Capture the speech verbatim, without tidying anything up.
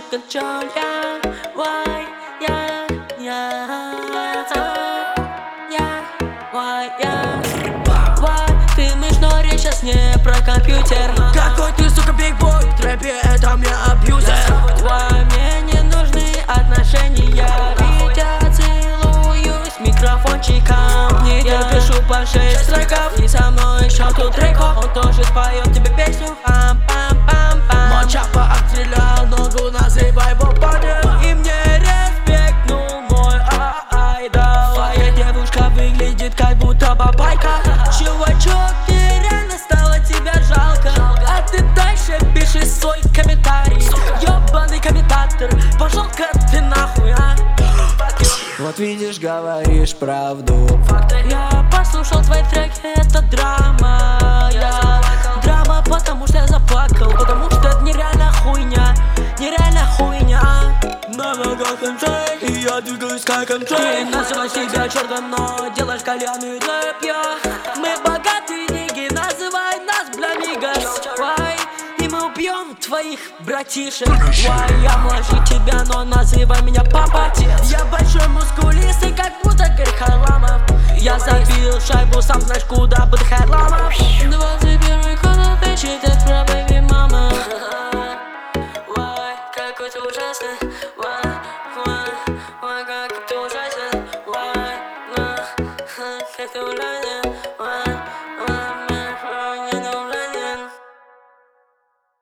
control, yeah. Why, yeah, yeah, yeah, why, yeah. Why, ты мышь, но речь сейчас не про компьютер. Какой ты, сука, бигбой, в трэпе это мне абьюзер. Why, мне не нужны отношения, ведь я целуюсь микрофончиком. Не я пишу по шесть треков, и со мной еще тут Дрейко. Он тоже споет тебе песню, пам-пам-пам-пам. Мочапа отстрелял ногу, называй его понял. И мне респект, ну мой ай-дол. Твоя девушка выглядит как будто бабайка. Чувачок, мне реально стало тебя жалко. А ты дальше пиши свой комментарий. Ёбаный комментатор, пошел-ка ты нахуй, а. Вот видишь, говоришь правду. Я послушал твои треки, это драма. Я драма, потому что я заплакал. Потому что это нереально хуйня, нереально хуйня. На ногах эм джей, и я двигаюсь как эм Ты джей. называешь себя черным, но делаешь кальяный рэп, я. Мы богатые, деньги, называй нас бламигас. Why? И мы убьем твоих братишек. Why? Я младше тебя, но называй меня папа. Я большой мускулистый, как будто Гарри Харламов. Я забил шайбу, сам знаешь куда, под Харламов. Двадцать первый год, ты читаешь про бэйби мама. Why? Какой ты ужасный. Why?